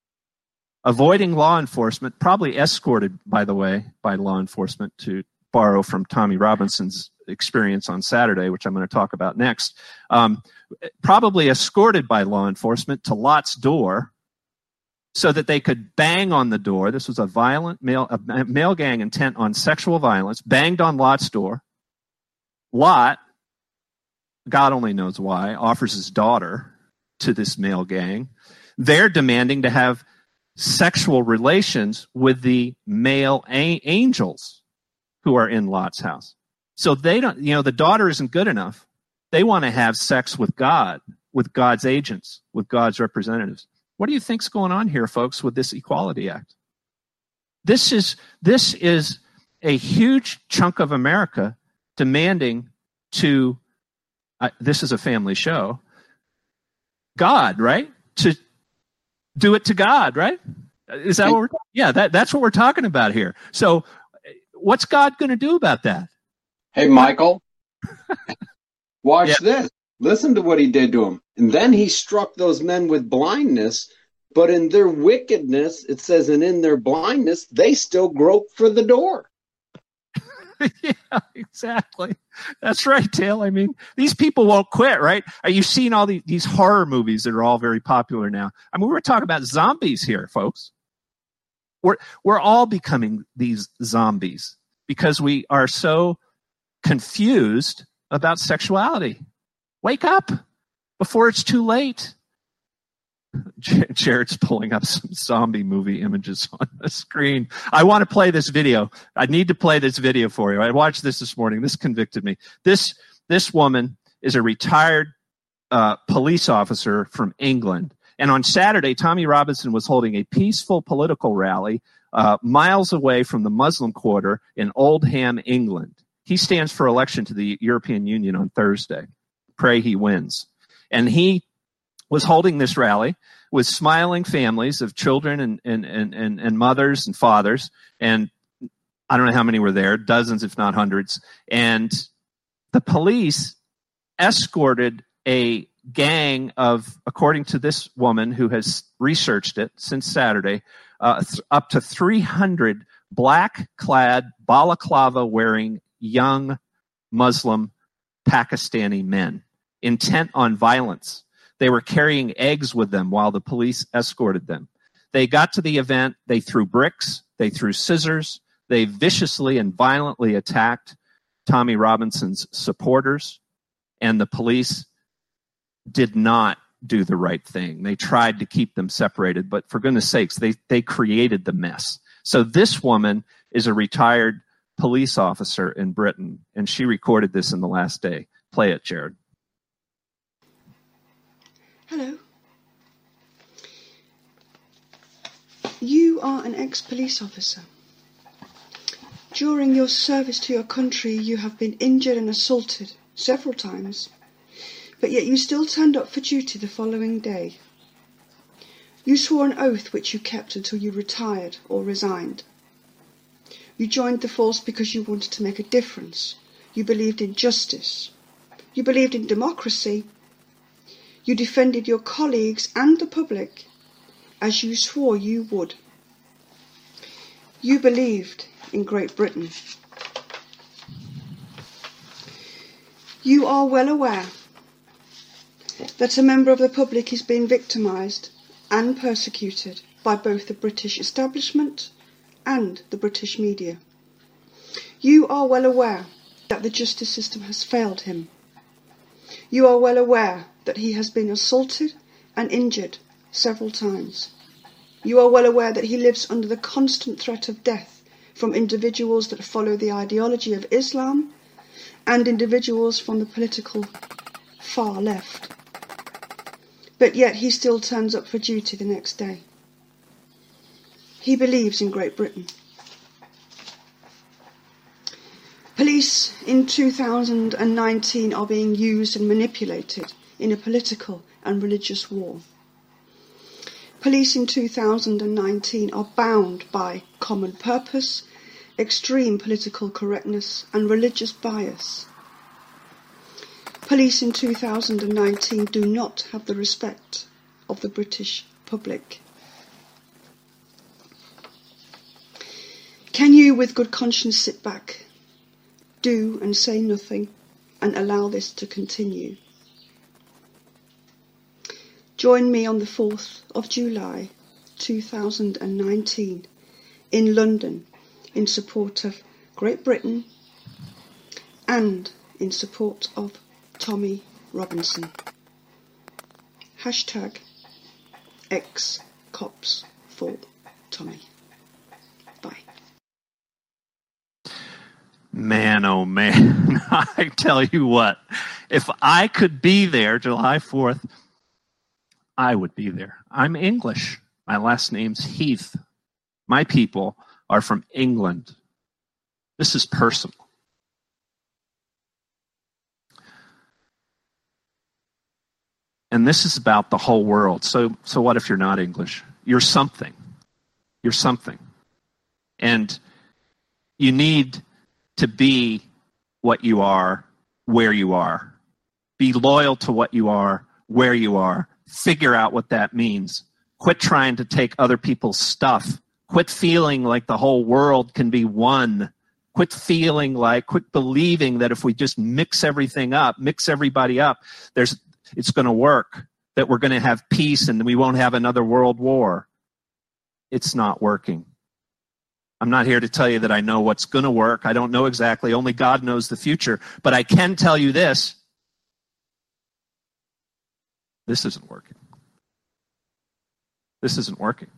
avoiding law enforcement, probably escorted, by the way, by law enforcement, to borrow from Tommy Robinson's experience on Saturday, which I'm going to talk about next, um, probably escorted by law enforcement to Lot's door so that they could bang on the door. This was a violent male, a male gang intent on sexual violence, banged on Lot's door. Lot, God only knows why, offers his daughter to this male gang. They're demanding to have sexual relations with the male a- angels who are in Lot's house. So they don't, you know, the daughter isn't good enough. They want to have sex with God, with God's agents, with God's representatives. What do you think's going on here, folks, with this Equality Act? This is this is a huge chunk of America demanding to, uh, this is a family show, God, right? To do it to God, right? Is that what we're, yeah, that, that's what we're talking about here. So what's God going to do about that?
Hey, Michael, watch
Yeah.
this. Listen to what he did to him. And then he struck those men with blindness, but in their wickedness, it says, and in their blindness, they still grope for the door.
Yeah, exactly. That's right, Dale. I mean, these people won't quit, right? Are you seeing all the, these horror movies that are all very popular now? I mean, we're talking about zombies here, folks. We're we're all becoming these zombies because we are so confused about sexuality. Wake up before it's too late. Jared's pulling up some zombie movie images on the screen. I want to play this video. I need to play this video for you. I watched this this morning. This convicted me. This this woman is a retired uh, police officer from England. And on Saturday, Tommy Robinson was holding a peaceful political rally uh, miles away from the Muslim Quarter in Oldham, England. He stands for election to the European Union on Thursday. Pray he wins. And he was holding this rally with smiling families of children and, and, and, and, and mothers and fathers. And I don't know how many were there, dozens, if not hundreds. And the police escorted a gang of, according to this woman who has researched it since Saturday, uh, th- up to three hundred black-clad, balaclava-wearing young Muslim Pakistani men intent on violence. They were carrying eggs with them while the police escorted them. They got to the event, they threw bricks, they threw scissors, they viciously and violently attacked Tommy Robinson's supporters, and the police did not do the right thing. They tried to keep them separated, but for goodness sakes, they, they created the mess. So this woman is a retired police officer in Britain, and she recorded this in the last day. Play it, Jared.
Hello. You are an ex-police officer. During your service to your country, you have been injured and assaulted several times, but yet you still turned up for duty the following day. You swore an oath which you kept until you retired or resigned. You joined the force because you wanted to make a difference. You believed in justice. You believed in democracy. You defended your colleagues and the public as you swore you would. You believed in Great Britain. You are well aware that a member of the public is being victimised and persecuted by both the British establishment and the British media. You are well aware that the justice system has failed him. You are well aware that he has been assaulted and injured several times. You are well aware that he lives under the constant threat of death from individuals that follow the ideology of Islam and individuals from the political far left. But yet he still turns up for duty the next day. He believes in Great Britain. Police in two thousand nineteen are being used and manipulated in a political and religious war. Police in two thousand nineteen are bound by common purpose, extreme political correctness, and religious bias. Police in two thousand nineteen do not have the respect of the British public. Can you, with good conscience, sit back, do and say nothing, and allow this to continue? Join me on the fourth of July two thousand nineteen in London in support of Great Britain and in support of Tommy Robinson. Hashtag X Cops for Tommy. Bye.
Man, oh man, I tell you what, if I could be there July fourth, I would be there. I'm English. My last name's Heath. My people are from England. This is personal. And this is about the whole world. So, so what if you're not English? You're something. You're something. And you need to be what you are, where you are. Be loyal to what you are, where you are. Figure out what that means. Quit trying to take other people's stuff. Quit feeling like the whole world can be one. Quit feeling like, quit believing that if we just mix everything up, mix everybody up, there's it's going to work, that we're going to have peace and we won't have another world war. It's not working. I'm not here to tell you that I know what's going to work. I don't know exactly. Only God knows the future. But I can tell you this. This isn't working. This isn't working.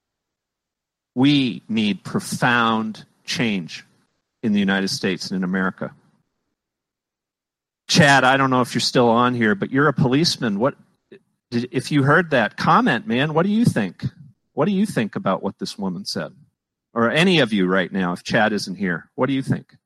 We need profound change in the United States and in America. Chad, I don't know if you're still on here, but you're a policeman. What, did, if you heard that comment, man, what do you think? What do you think about what this woman said? Or any of you right now, if Chad isn't here, what do you think?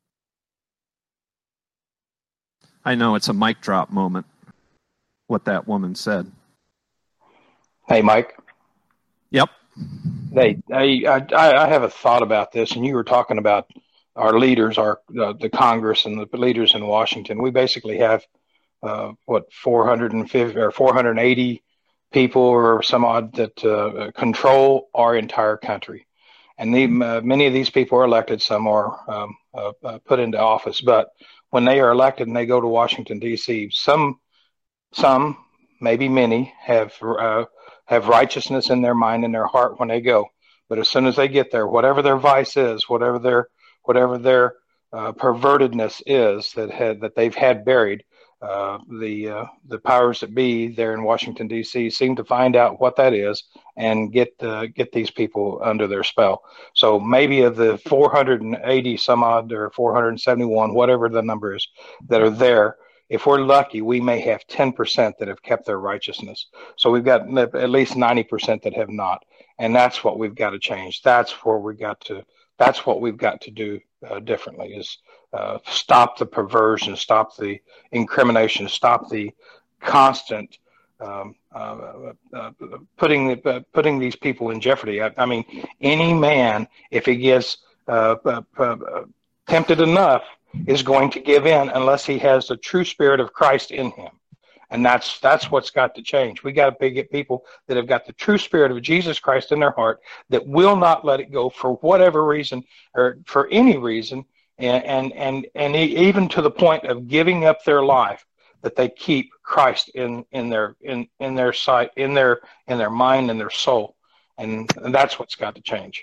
I know it's a mic drop moment, what that woman said.
Hey, Mike.
Yep.
Hey, hey I, I have a thought about this, and you were talking about our leaders, our uh, the Congress and the leaders in Washington. We basically have uh, what four hundred fifty or four hundred eighty people or some odd that uh, control our entire country. And the, uh, many of these people are elected. Some are um, uh, uh, put into office. But when they are elected and they go to Washington, D C, some, some, maybe many, have uh, have righteousness in their mind and their heart when they go. But as soon as they get there, whatever their vice is, whatever their whatever their uh, pervertedness is that had, that they've had buried, uh, the uh, the powers that be there in Washington, D C seem to find out what that is and get uh, get these people under their spell. So maybe of the four hundred eighty some odd or four hundred seventy-one, whatever the number is, that are there, if we're lucky, we may have ten percent that have kept their righteousness. So we've got at least ninety percent that have not. And that's what we've got to change. That's where we got to, that's what we've got to do uh, differently is uh, stop the perversion, stop the incrimination, stop the constant um, uh, uh, putting the, uh, putting these people in jeopardy. I, I mean, any man, if he gets uh, uh, uh, tempted enough, is going to give in unless he has the true spirit of Christ in him. And that's that's what's got to change. We got to get people that have got the true spirit of Jesus Christ in their heart that will not let it go for whatever reason or for any reason, and and and, and even to the point of giving up their life, that they keep Christ in, in their in, in their sight, in their in their mind and their soul, and, and that's what's got to change.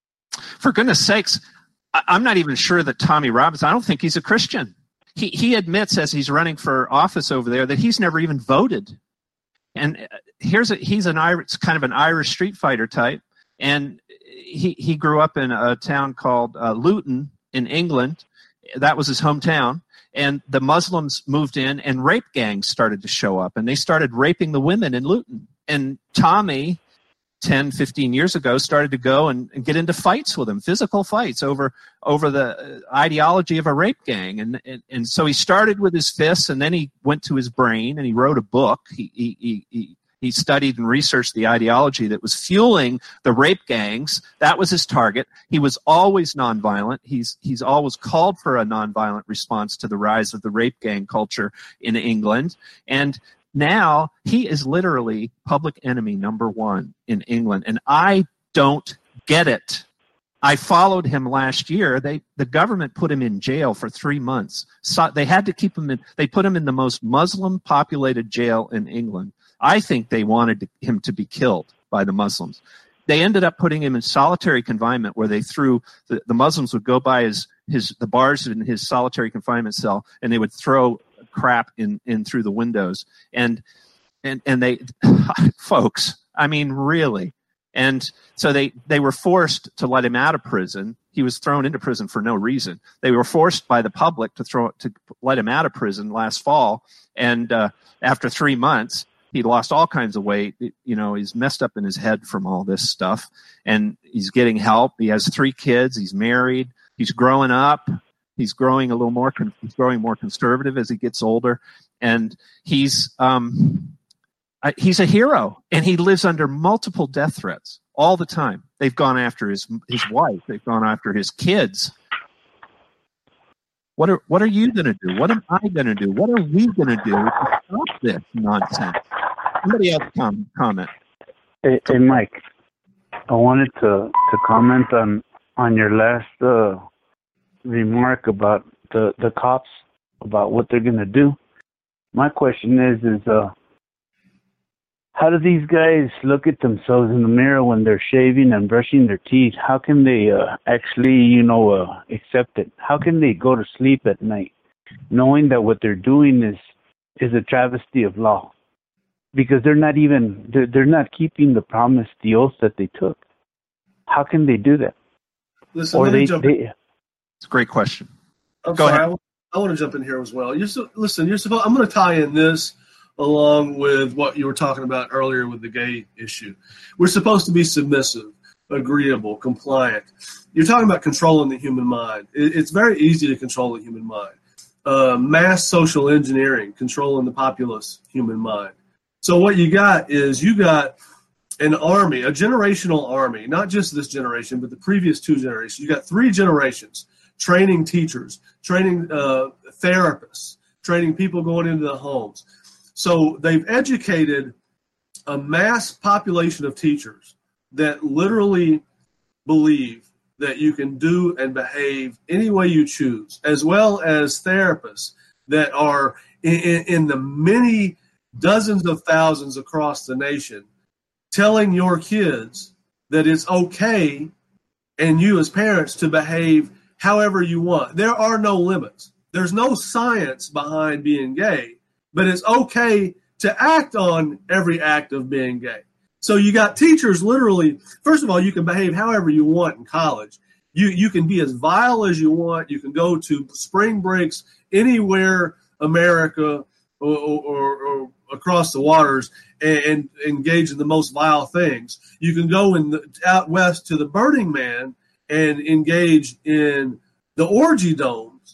For goodness sakes, I'm not even sure that Tommy Robinson, I don't think he's a Christian. He he admits as he's running for office over there that he's never even voted. And here's a, he's an Irish, kind of an Irish street fighter type. And he, he grew up in a town called uh, Luton in England. That was his hometown. And the Muslims moved in and rape gangs started to show up. And they started raping the women in Luton. And Tommy, ten, fifteen years ago, started to go and, and get into fights with him, physical fights over over the ideology of a rape gang. And, and and so he started with his fists, and then he went to his brain, and he wrote a book. He he he, he studied and researched the ideology that was fueling the rape gangs. That was his target. He was always nonviolent. He's he's always called for a nonviolent response to the rise of the rape gang culture in England. And now he is literally public enemy number one in England, and I don't get it. I followed him last year. They, the government put him in jail for three months. So they had to keep him in. They put him in the most Muslim-populated jail in England. I think they wanted to, him to be killed by the Muslims. They ended up putting him in solitary confinement, where they threw the, the Muslims would go by his his the bars in his solitary confinement cell, and they would throw crap in, in through the windows. And, and, and they, folks, I mean, really. And so they, they were forced to let him out of prison. He was thrown into prison for no reason. They were forced by the public to throw, to let him out of prison last fall. And, uh, after three months, he lost all kinds of weight. You know, he's messed up in his head from all this stuff, and he's getting help. He has three kids. He's married. He's growing up. He's growing a little more. He's growing more conservative as he gets older, and he's um, he's a hero. And he lives under multiple death threats all the time. They've gone after his his wife. They've gone after his kids. What are what are you going to do? What am I going to do? What are we going to do to stop this nonsense? Somebody else com- comment.
Hey, hey, Mike, I wanted to to comment on on your last. Uh, remark about the, the cops, about what they're going to do. My question is, is uh, how do these guys look at themselves in the mirror when they're shaving and brushing their teeth? How can they uh, actually, you know, uh, accept it? How can they go to sleep at night knowing that what they're doing is is a travesty of law? Because they're not even, they're, they're not keeping the promise, the oath that they took. How can they do that?
Listen,
or
let me
they,
jump
they,
in.
It's a great question.
I'm
Go
sorry,
ahead.
I, I want to jump in here as well. You're so, listen, you're supposed. I'm going to tie in this along with what you were talking about earlier with the gay issue. We're supposed to be submissive, agreeable, compliant. You're talking about controlling the human mind. It, it's very easy to control the human mind. Uh, mass social engineering, controlling the populace human mind. So what you got is you got an army, a generational army, not just this generation, but the previous two generations. You got three generations. Training teachers, training uh, therapists, training people going into the homes. So they've educated a mass population of teachers that literally believe that you can do and behave any way you choose, as well as therapists that are in, in the many dozens of thousands across the nation telling your kids that it's okay and you as parents to behave however you want. There are no limits. There's no science behind being gay, but it's okay to act on every act of being gay. So you got teachers literally, first of all, you can behave however you want in college. You you can be as vile as you want. You can go to spring breaks anywhere America or, or, or across the waters and, and engage in the most vile things. You can go in the, out west to the Burning Man and engage in the orgy domes.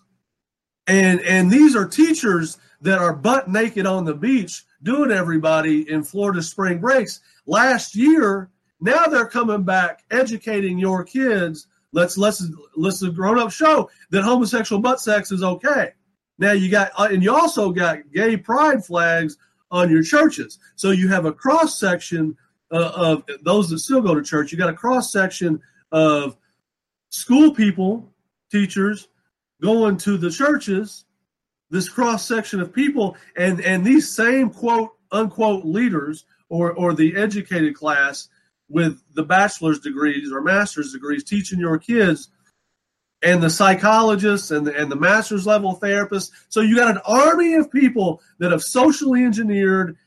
And and these are teachers that are butt naked on the beach doing everybody in Florida spring breaks. Last year, now they're coming back educating your kids. Let's let's let's the grown-up show that homosexual butt sex is okay. Now you got, and you also got gay pride flags on your churches. So you have a cross section uh, of those that still go to church. You got a cross section of school people, teachers going to the churches. This cross section of people, and and these same quote unquote leaders or or the educated class with the bachelor's degrees or master's degrees teaching your kids, and the psychologists and the, and the master's level therapists. So you got an army of people that have socially engineered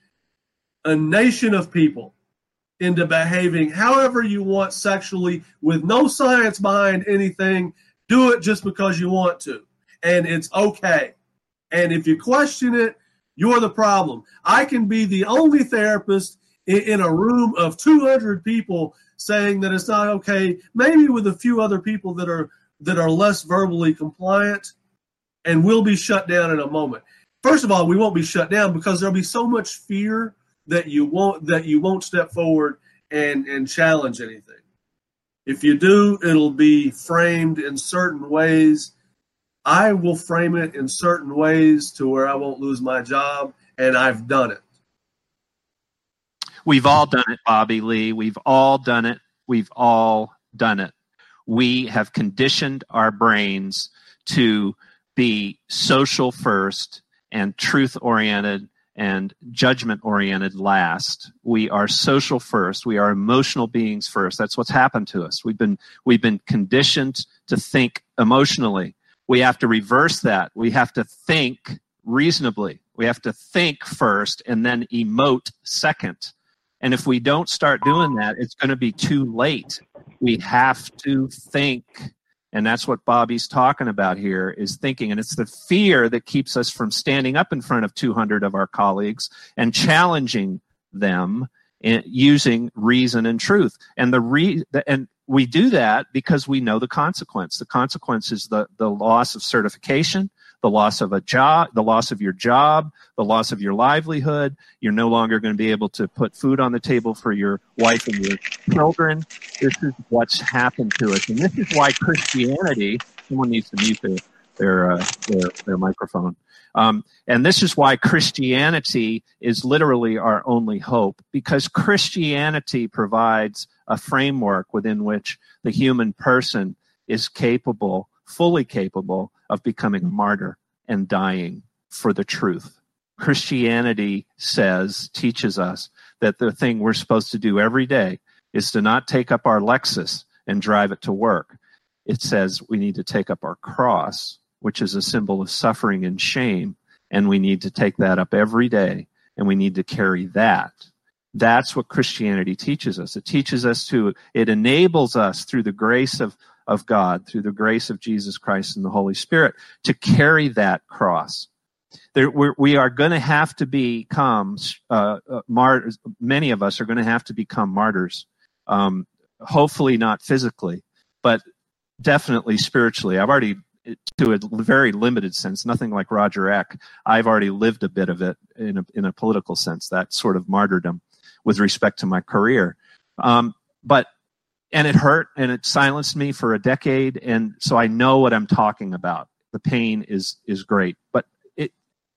a nation of people into behaving however you want sexually with no science behind anything. Do it just because you want to, and it's okay. And if you question it, you're the problem. I can be the only therapist in, in a room of two hundred people saying that it's not okay, maybe with a few other people that are that are less verbally compliant, and we'll be shut down in a moment. First of all, we won't be shut down because there'll be so much fear that you won't that you won't step forward and, and challenge anything. If you do, it'll be framed in certain ways. I will frame it in certain ways to where I won't lose my job, and I've done it.
We've all done it, Bobby Lee. We've all done it. We've all done it. We have conditioned our brains to be social first and truth-oriented and judgment-oriented last. We are social first. We are emotional beings first. That's what's happened to us. We've been we've been conditioned to think emotionally. We have to reverse that. We have to think reasonably. We have to think first and then emote second. And if we don't start doing that, it's going to be too late. We have to think. And that's what Bobby's talking about here, is thinking. And it's the fear that keeps us from standing up in front of two hundred of our colleagues and challenging them in, using reason and truth. And the re, and we do that because we know the consequence. The consequence is the, the loss of certification, the loss of a job, the loss of your job, the loss of your livelihood. You're no longer going to be able to put food on the table for your wife and your children. This is what's happened to us. And this is why Christianity, someone needs to mute their, their, uh, their, their microphone. Um, and this is why Christianity is literally our only hope, because Christianity provides a framework within which the human person is capable, fully capable, of becoming a martyr and dying for the truth. Christianity says, teaches us that the thing we're supposed to do every day is to not take up our Lexus and drive it to work. It says we need to take up our cross, which is a symbol of suffering and shame, and we need to take that up every day, and we need to carry that. That's what Christianity teaches us. It teaches us to, it enables us through the grace of, of God, through the grace of Jesus Christ and the Holy Spirit, to carry that cross. There, we're, we are going to have to become uh, uh, martyrs. Many of us are going to have to become martyrs. Um, hopefully not physically, but definitely spiritually. I've already, to a very limited sense, nothing like Roger Eck, I've already lived a bit of it in a, in a political sense, that sort of martyrdom with respect to my career. Um, but, and it hurt and it silenced me for a decade. And so I know what I'm talking about. The pain is, is great, but it,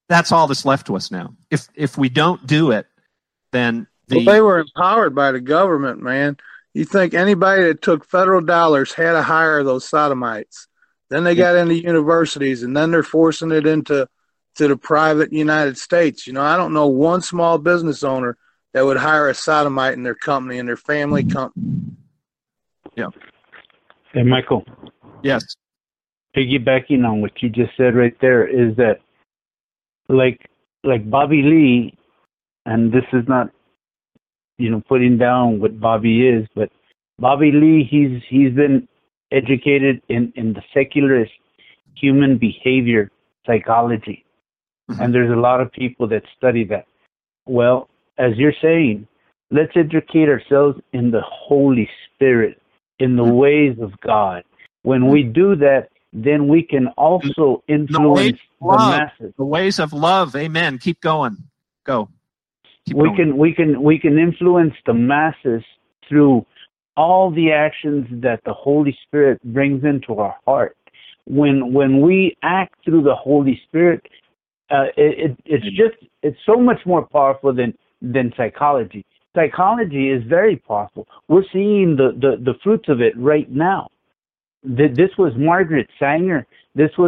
that's all that's left to us now. If if we don't do it, then the
well, they were empowered by the government, man. You think anybody that took federal dollars had to hire those sodomites? Then they got into universities, and then they're forcing it into to the private United States. You know, I don't know one small business owner that would hire a sodomite in their company, in their family company.
Yeah.
Hey, Michael.
Yes.
Piggybacking on what you just said right there is that, like, like Bobby Lee, and this is not, you know, putting down what Bobby is, but Bobby Lee, he's he's been educated in, in the secularist human behavior psychology. Mm-hmm. And there's a lot of people that study that. Well, as you're saying, let's educate ourselves in the Holy Spirit, in the mm-hmm. ways of God. When mm-hmm. we do that, then we can also influence the,
the
masses.
The ways of love. Amen. Keep going. Go. Keep
we
going.
can we can we can influence the masses through all the actions that the Holy Spirit brings into our heart. When when we act through the Holy Spirit, uh, it, it, it's just it's so much more powerful than than psychology. Psychology is very powerful. We're seeing the, the, the fruits of it right now. This was Margaret Sanger. This was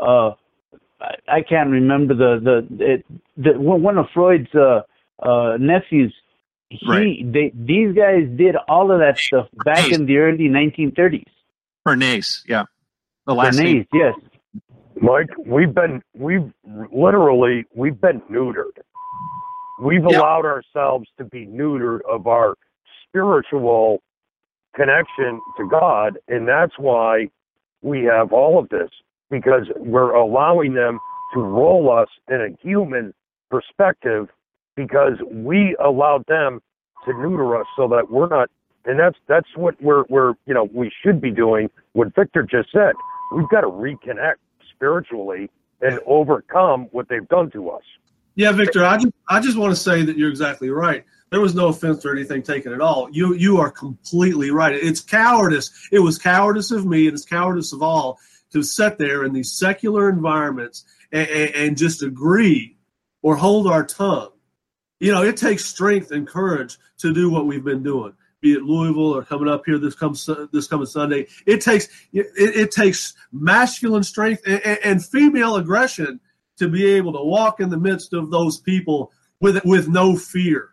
a, a I can't remember the the, it, the one of Freud's uh, uh, nephews. He, right. they, these guys did all of that stuff back Bernays. in the early nineteen thirties.
Bernays, yeah, the last
Bernays,
name.
yes.
Mike, we've been we've literally we've been neutered. We've yeah. allowed ourselves to be neutered of our spiritual connection to God, and that's why we have all of this, because we're allowing them to roll us in a human perspective, because we allowed them to neuter us so that we're not, and that's that's what we're we're you know we should be doing. What Victor just said, we've got to reconnect spiritually and overcome what they've done to us.
Yeah, Victor, I just I just want to say that you're exactly right. There was no offense or anything taken at all. You you are completely right. It's cowardice. It was cowardice of me, and it's cowardice of all to sit there in these secular environments and, and, and just agree or hold our tongue. You know, it takes strength and courage to do what we've been doing, be it Louisville or coming up here this comes this coming Sunday. It takes it, it takes masculine strength and, and female aggression to be able to walk in the midst of those people with with no fear.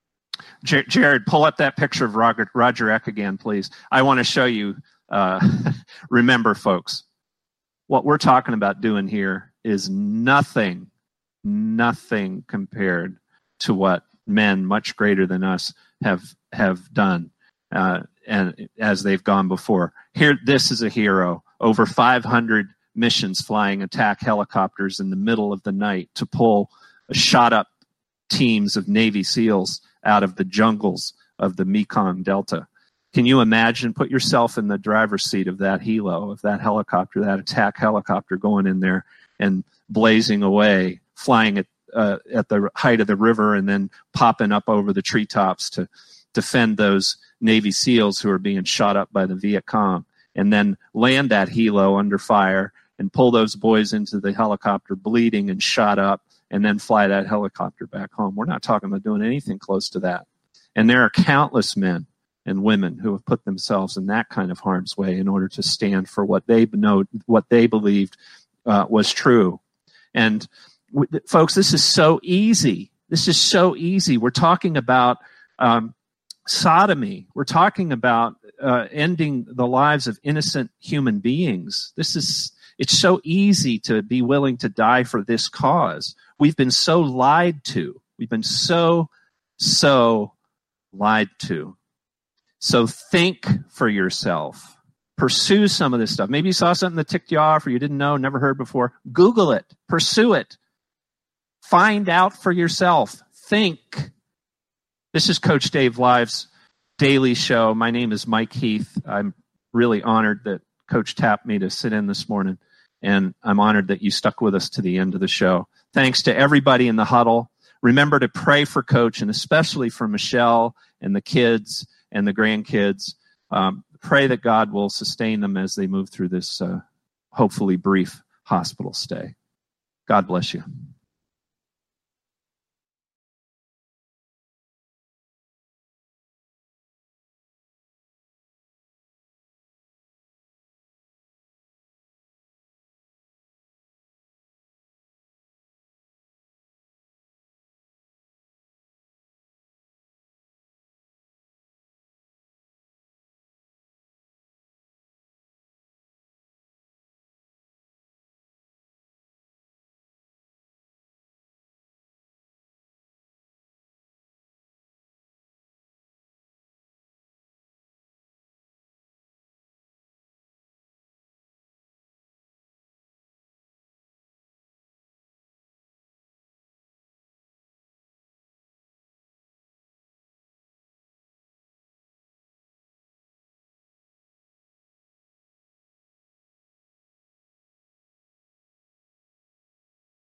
Jared, pull up that picture of Roger, Roger Eck again, please. I want to show you. Uh, remember, folks, what we're talking about doing here is nothing, nothing compared to what men much greater than us have have done, uh, and as they've gone before. Here, this is a hero. Over five hundred missions flying attack helicopters in the middle of the night to pull shot up teams of Navy SEALs out of the jungles of the Mekong Delta. Can you imagine? Put yourself in the driver's seat of that helo, of that helicopter, that attack helicopter going in there and blazing away, flying at uh, at the height of the river and then popping up over the treetops to defend those Navy SEALs who are being shot up by the Viet Cong, and then land that helo under fire and pull those boys into the helicopter bleeding and shot up, and then fly that helicopter back home. We're not talking about doing anything close to that. And there are countless men and women who have put themselves in that kind of harm's way in order to stand for what they know, what they believed uh, was true. And w- folks, this is so easy. This is so easy. We're talking about um, sodomy. We're talking about uh, ending the lives of innocent human beings. This is, it's so easy to be willing to die for this cause. We've been so lied to. We've been so, so lied to. So think for yourself. Pursue some of this stuff. Maybe you saw something that ticked you off or you didn't know, never heard before. Google it. Pursue it. Find out for yourself. Think. This is Coach Dave Live's daily show. My name is Mike Heath. I'm really honored that Coach tapped me to sit in this morning, and I'm honored that you stuck with us to the end of the show. Thanks to everybody in the huddle. Remember to pray for Coach, and especially for Michelle and the kids and the grandkids. Um, pray that God will sustain them as they move through this uh, hopefully brief hospital stay. God bless you.